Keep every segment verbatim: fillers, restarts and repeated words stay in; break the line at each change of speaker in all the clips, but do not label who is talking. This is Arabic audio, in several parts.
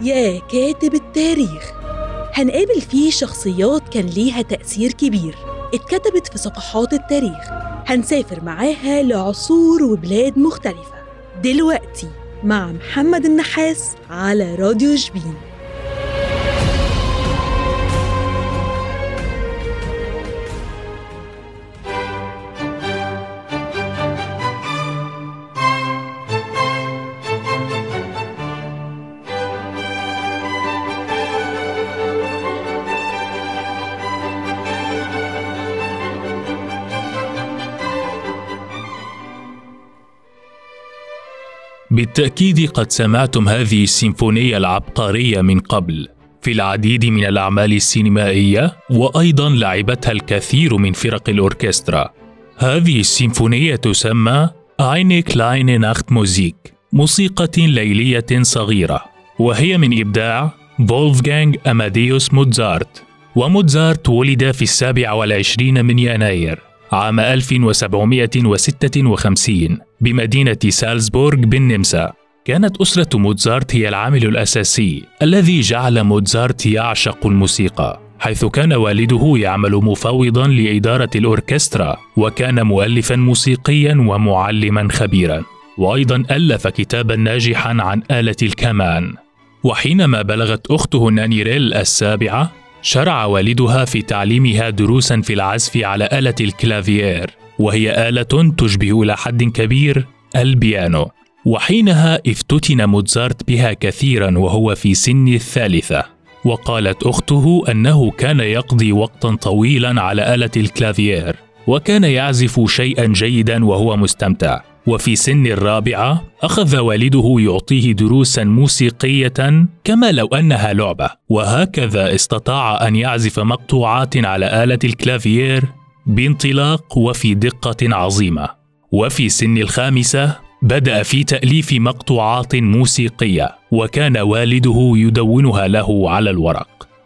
يا كاتب التاريخ، هنقابل فيه شخصيات كان ليها تأثير كبير اتكتبت في صفحات التاريخ. هنسافر معاها لعصور وبلاد مختلفة دلوقتي مع محمد النحاس على راديو شبين.
بالتأكيد قد سمعتم هذه السيمفونية العبقرية من قبل في العديد من الأعمال السينمائية، وأيضاً لعبتها الكثير من فرق الأوركسترا. هذه السيمفونية تسمى Eine kleine Nachtmusik، موسيقى ليلية صغيرة، وهي من إبداع فولفغانغ أماديوس موتزارت. وموتزارت ولد في السابع والعشرين من يناير عام ألف وسبعمائة وستة وخمسين بمدينة سالزبورغ بالنمسا. كانت أسرة موتزارت هي العامل الأساسي الذي جعل موتزارت يعشق الموسيقى، حيث كان والده يعمل مفوضاً لإدارة الأوركسترا، وكان مؤلفاً موسيقياً ومعلماً خبيراً، وأيضاً ألف كتاباً ناجحاً عن آلة الكمان. وحينما بلغت أخته نانيريل السابعة، شرع والدها في تعليمها دروساً في العزف على آلة الكلافيير، وهي آلة تشبه إلى حد كبير البيانو. وحينها افتتن موتزارت بها كثيراً وهو في سن الثالثة، وقالت أخته أنه كان يقضي وقتاً طويلاً على آلة الكلافيير، وكان يعزف شيئاً جيداً وهو مستمتع. وفي سن الرابعة أخذ والده يعطيه دروساً موسيقية كما لو أنها لعبة، وهكذا استطاع أن يعزف مقطوعات على آلة الكلافيير بانطلاق وفي دقة عظيمة. وفي سن الخامسة بدأ في تأليف مقطوعات موسيقية، وكان والده يدونها له على الورق.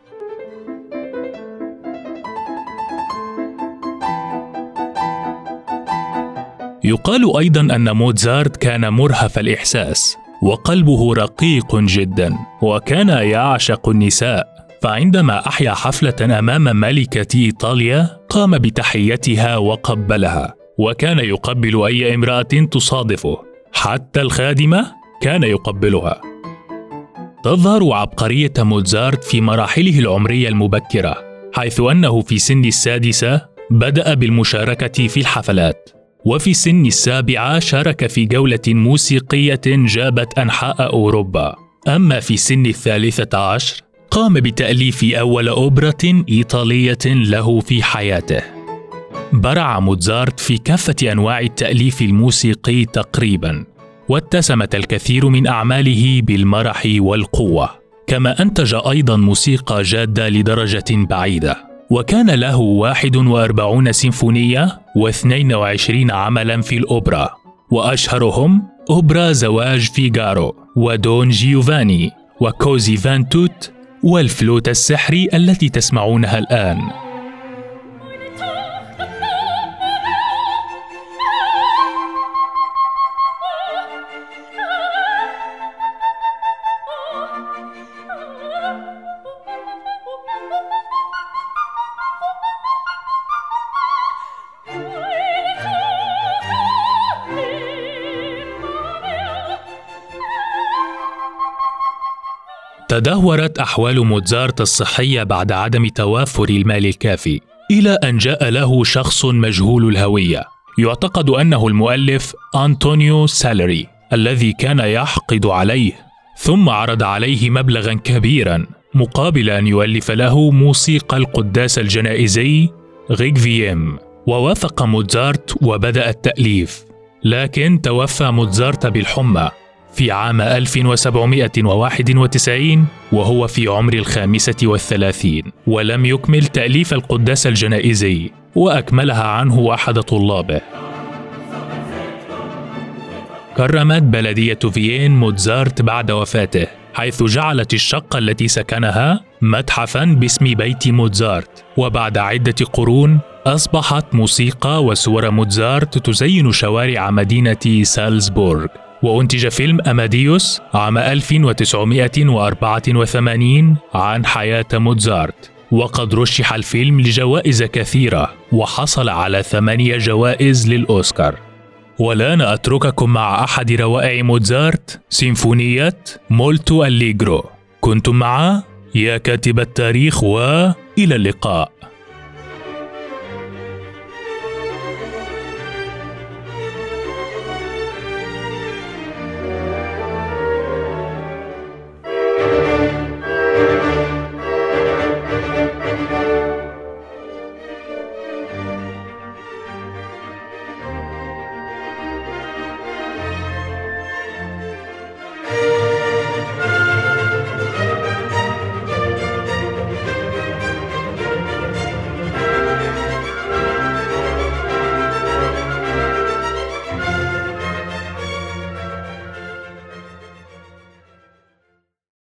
يقال أيضاً أن موتزارت كان مرهف الإحساس وقلبه رقيق جداً، وكان يعشق النساء، فعندما أحيا حفلة أمام ملكة إيطاليا قام بتحيتها وقبلها، وكان يقبل أي امرأة تصادفه، حتى الخادمة كان يقبلها. تظهر عبقرية موتزارت في مراحله العمرية المبكرة، حيث أنه في سن السادسة بدأ بالمشاركة في الحفلات، وفي سن السابعة شارك في جولة موسيقية جابت أنحاء أوروبا. أما في سن الثالثة عشر قام بتأليف أول أوبرة إيطالية له في حياته. برع موتزارت في كافة أنواع التأليف الموسيقي تقريباً، واتسمت الكثير من أعماله بالمرح والقوة، كما أنتج أيضاً موسيقى جادة لدرجة بعيدة. وكان له واحد وأربعين سيمفونية واثنين وعشرين عملاً في الأوبرا، وأشهرهم أوبرا زواج فيغارو، ودون جيوفاني، وكوزي فان توت، والفلوت السحري التي تسمعونها الآن. تدهورت أحوال موتزارت الصحية بعد عدم توافر المال الكافي، إلى أن جاء له شخص مجهول الهوية يعتقد أنه المؤلف أنطونيو سالري الذي كان يحقد عليه، ثم عرض عليه مبلغاً كبيراً مقابل أن يؤلف له موسيقى القداس الجنائزي غيغفييم. ووافق موتزارت وبدأ التأليف، لكن توفى موتزارت بالحمى في عام ألف وسبعمائة وواحد وتسعين وهو في عمر الخامسة والثلاثين، ولم يكمل تأليف القداس الجنائزي، وأكملها عنه أحد طلابه. كرمت بلدية فيين موتزارت بعد وفاته، حيث جعلت الشقة التي سكنها متحفاً باسم بيت موتزارت. وبعد عدة قرون أصبحت موسيقى وصور موتزارت تزين شوارع مدينة سالزبورغ. وأنتج فيلم أماديوس عام ألف وتسعمائة وأربعة وثمانين عن حياة موتزارت، وقد رشح الفيلم لجوائز كثيرة وحصل على ثمانية جوائز للأوسكار. والآن أترككم مع أحد روائع موتزارت، سيمفونية مولتو أليجرو. كنتم مع يا كاتب التاريخ، وإلى اللقاء.